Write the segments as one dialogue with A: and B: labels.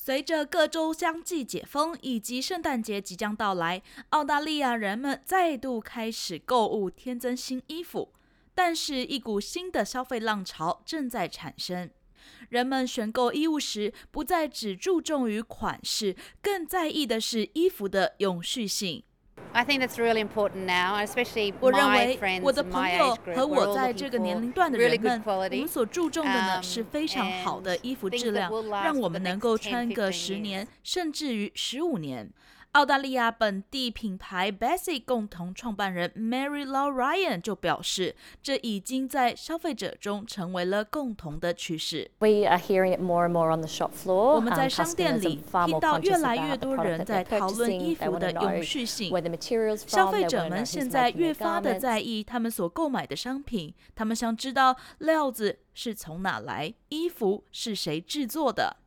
A: 随着各州相继解封，以及圣诞节即将到来，澳大利亚人们再度开始购物添增新衣服，但是一股新的消费浪潮正在产生。人们选购衣物时，不再只注重于款式，更在意的是衣服的永续性。
B: I think that's really important now, especially
A: 我认
B: my
A: 为
B: friends
A: 我的
B: in
A: 朋
B: my
A: 友
B: age group.
A: 和
B: We're
A: 我
B: all
A: 在
B: looking
A: 这个
B: for
A: 年龄段的
B: really
A: 人
B: good
A: 们，我
B: quality.
A: 们所注重的呢是非常好的衣服质量，让我们能够穿个10年，甚至于15年。澳大利亚本地品牌 Basic 共同创办人 Mary Lau Ryan 就表示，这已经在消费者中成为了共同的趋势。
C: We are hearing it more and more on the shop floor.
A: 我们在商店里听到越来越多人在讨论衣服的永续性。消费者们现在越发的在意他们所购买的商品，他们想知道料子是从哪来，衣服是谁制作的。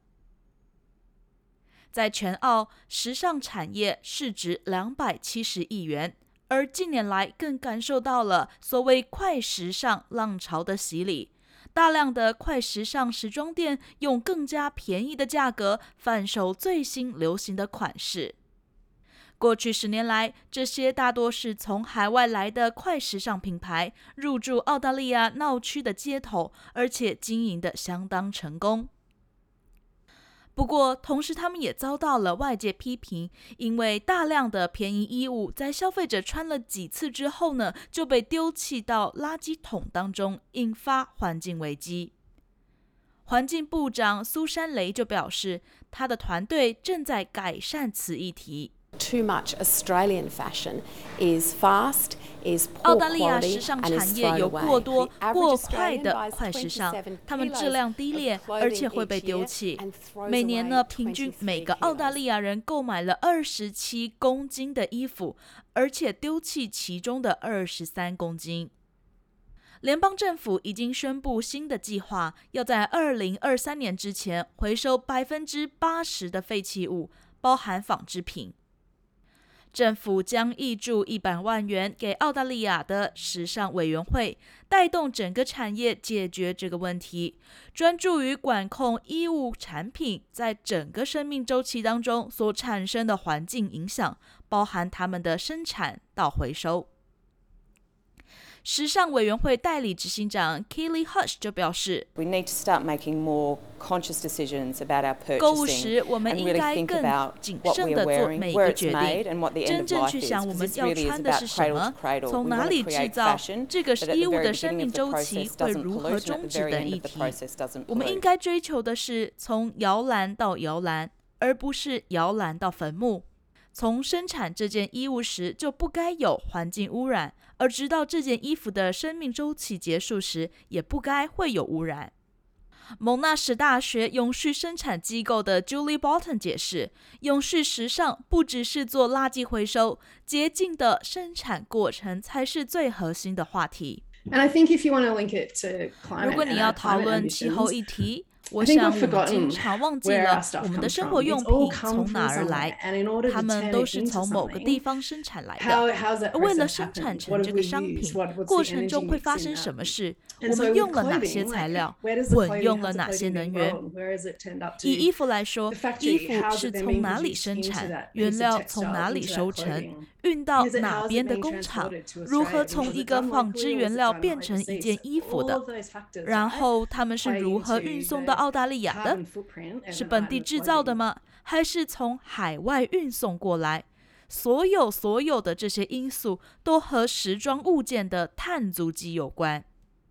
A: 在全澳，时尚产业市值270亿元，而近年来更感受到了所谓快时尚浪潮的洗礼。大量的快时尚时装店用更加便宜的价格贩售最新流行的款式。过去10年来，这些大多是从海外来的快时尚品牌入驻澳大利亚闹区的街头，而且经营得相当成功。不过，同时他们也遭到了外界批评，因为大量的便宜衣物在消费者穿了几次之后呢，就被丢弃到垃圾桶当中，引发环境危机。环境部长苏珊雷就表示，他的团队正在改善此议题。
D: Too much Australian fashion is fast, is
A: 澳
D: poor
A: 大利亚
D: quality,
A: 时尚
D: and
A: 产
D: is
A: 业
D: thrown
A: 有过
D: away.
A: 多
D: The average
A: 过快
D: Australian
A: 的
D: buys
A: 快时尚，
D: 27
A: 它们质量低劣，
D: kilos of
A: 而且会
D: clothing
A: 被
D: each
A: 丢
D: year
A: 弃
D: and。throws
A: 每年
D: away
A: 呢，平均每个澳大利亚人购买了27公斤的衣服，而且丢弃其中的23公斤。联邦政府已经宣布新的计划，要在2023年之前回收80%的废弃物，包含纺织品。政府将挹注100万元给澳大利亚的时尚委员会，带动整个产业解决这个问题，专注于管控衣物产品在整个生命周期当中所产生的环境影响，包含它们的生产到回收。时尚委员会代理执行长 Kelly Hush 就表示，
E: We need to start making more conscious decisions about our
A: 购物
E: purchasing
A: 时我们
E: and
A: 应
E: really
A: 该
E: think
A: 更
E: about
A: 谨
E: what
A: 慎
E: we
A: 地
E: are
A: 做
E: wearing,
A: 每一
E: where
A: 个
E: it's
A: 决
E: made
A: 定，
E: and what the end
A: 真
E: of
A: 正
E: life
A: 去
E: is,
A: 想我
E: because
A: 们
E: this
A: 要
E: really
A: 穿
E: is
A: 的
E: about
A: 是什
E: cradle
A: 么
E: to cradle.
A: 从
E: We
A: 哪
E: want
A: 里
E: to
A: 制
E: create
A: 造
E: fashion
A: 这个
E: that at
A: 衣
E: the
A: 物
E: very
A: 的生
E: beginning
A: 命
E: of the
A: 周期
E: process
A: 会
E: doesn't
A: 如何
E: pollute and at
A: 终
E: the
A: 止
E: very
A: 的
E: end
A: 议
E: of the
A: 题。
E: process doesn't
A: 我们应
E: pollute.
A: 该追求的是从摇篮到摇篮，而不是摇篮到坟墓。从生产这件衣物时就不该有环境污染，而直到这件衣服的生命周期结束时，也不该会有污染。蒙纳什大学永续生产机构的 Julie Bolton 解释，永续时尚不只是做垃圾回收，洁净的生产过程才是最核心的话题。
F: And I think if you want to link it to climate,
A: 如果你
F: and
A: 要
F: our
A: 讨
F: climate
A: 论气候
F: ambitions,
A: 议题，我
F: I think
A: 想
F: we've
A: 我们
F: forgotten
A: 经常忘记
F: where
A: 了
F: our stuff
A: 我们的
F: comes
A: 生
F: from.
A: 活用
F: It's all
A: 品
F: come
A: 从
F: from
A: 哪儿
F: somewhere,
A: 来，
F: and in order
A: 它
F: to
A: 们
F: turn
A: 都
F: it
A: 是
F: into
A: 从某个地
F: something,
A: 方生产来
F: how's
A: 的。
F: that
A: 为了
F: process
A: 生产
F: happened?
A: 成
F: What
A: 这
F: have
A: 个
F: we
A: 商
F: used?
A: 品，
F: What's
A: 过
F: the
A: 程
F: energy
A: 中会
F: mix
A: 发
F: in
A: 生
F: that?
A: 什么事？
F: And
A: 我
F: so
A: 们
F: with
A: 用了哪些
F: clothing,
A: 材
F: like,
A: 料？
F: where does the
A: 混
F: clothing,
A: 用
F: how's
A: 了
F: the
A: 哪些
F: clothing
A: 能
F: been
A: 源？
F: grown? Where has it turned up to?
A: 以衣服来说，
F: The factory,
A: 衣服
F: how's
A: 是
F: it then
A: 从
F: being
A: 哪里
F: produced
A: 生
F: into
A: 产，
F: that
A: 原
F: piece of
A: 料从
F: textile,
A: 哪里
F: into that
A: 收成，
F: clothing?
A: 运到
F: Is it
A: 哪
F: how's it
A: 边的
F: being
A: 工厂，
F: transported to
A: 如何
F: Australia?
A: 从
F: Was
A: 一
F: it
A: 个
F: done
A: 纺织
F: locally or
A: 原
F: was it
A: 料
F: done
A: 变成
F: overseas?
A: 一件
F: So
A: 衣服
F: all
A: 的？
F: of those factors,
A: 然
F: right,
A: 后他们是
F: play
A: 如何
F: into
A: 运送
F: the
A: 到澳大利亚的？
F: carbon footprint of
A: 是
F: an
A: 本
F: item
A: 地
F: of
A: 制造的
F: clothing.
A: 吗？还是从海外运送过来？所有的这些因素都和时装物件的碳足迹有关。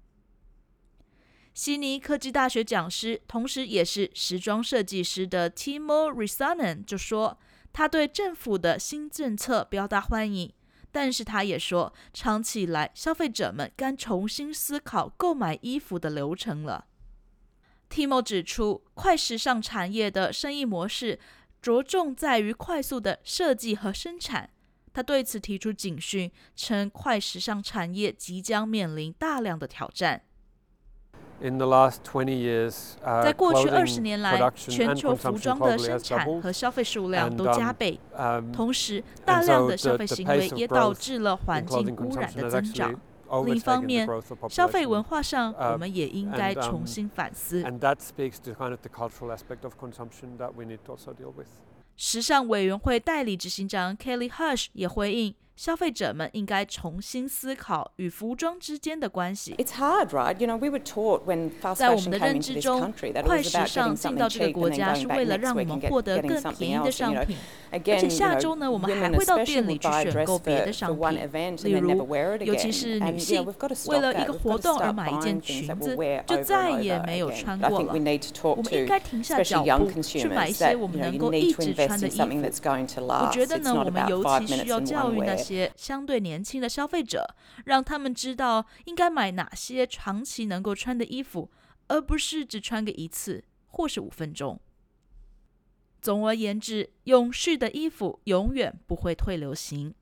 A: 悉尼科技大学讲师，同时也是时装设计师的 Timo Rissanen 就说，他对政府的新政策表达欢迎，但是他也说，长期以来消费者们该重新思考购买衣服的流程了。Timo 指出，快时尚产业的生意模式着重在于快速的设计和生产。他对此提出警讯，称快时尚产业即将面临大量的挑战。
G: In the last 20 years,
A: 在过去
G: clothing
A: 20年来，
G: production
A: 全
G: and
A: 球服
G: consumption
A: 装的
G: globally
A: 生
G: has
A: 产
G: doubled.
A: 和消费数量都加倍，同时
G: And
A: 大量的
G: so
A: 消费
G: the
A: 行为
G: pace of
A: 也导
G: growth
A: 致了环
G: in
A: 境
G: clothing
A: 污染
G: consumption
A: 的
G: has
A: 增
G: actually
A: 长。 另一方
G: overtaken
A: 面
G: the growth of
A: 消费
G: population.
A: 文化上我们也应该
G: and,
A: 重新反思。
G: And that speaks to kind of the cultural aspect of consumption that we need to also deal with.
A: 时尚委员会代理执行长 Kelly Hirsch 也回应，消费者们应该重新思考与服装之间的关系。
E: It's hard, right? You know, we were taught when fast
A: 在我们
E: fashion
A: 的
E: came
A: 认
E: into
A: 知
E: this
A: 中，
E: country that it
A: 快
E: was
A: 时
E: about
A: 尚
E: getting
A: 进
E: something
A: 到这个
E: cheap
A: 国
E: and then
A: 家是
E: going
A: 为
E: back
A: 了
E: next
A: 让我
E: week
A: 们
E: and
A: 获得
E: getting
A: 更
E: something
A: 便宜的
E: else.
A: 商
E: And, you
A: 品，
E: know,
A: 而
E: again,
A: 且
E: you
A: 下
E: know,
A: 周呢，我们还
E: women
A: 会到店
E: especially
A: 里
E: will
A: 去
E: buy
A: 选
E: a
A: 购
E: dress
A: 别的
E: for
A: 商
E: one
A: 品，
E: event
A: 例
E: and then
A: 如
E: never wear it
A: 尤其
E: again.
A: 是女
E: And, yeah,
A: 性
E: we've got to
A: 为
E: stop
A: 了一
E: that.
A: 个
E: We've
A: 活
E: got to
A: 动而
E: start
A: 买一件
E: buying things
A: 裙
E: that
A: 子
E: we'll wear
A: 就
E: over
A: 再
E: and
A: 也
E: over
A: 没有
E: again.
A: 穿
E: I
A: 过
E: think
A: 了。
E: we need to
A: 我
E: talk
A: 们应
E: to
A: 该停下
E: especially
A: 脚
E: young
A: 步，去买一
E: consumers
A: 些
E: that,
A: 我
E: you
A: 们
E: know,
A: 能
E: you
A: 够一
E: need to
A: 直
E: invest
A: 穿的
E: in
A: 衣
E: something
A: 服。
E: that's going to
A: 我
E: last.
A: 觉得
E: It's
A: 呢，
E: not
A: 我们
E: about
A: 尤
E: 5
A: 其
E: minutes
A: 需要
E: in
A: 教
E: one
A: 育那
E: wear.
A: 些相对年轻的消费者，让他们知道应该买哪些长期能够穿的衣服，而不是只穿个一次或是5分钟。总而言之，永续的衣服永远不会退流行。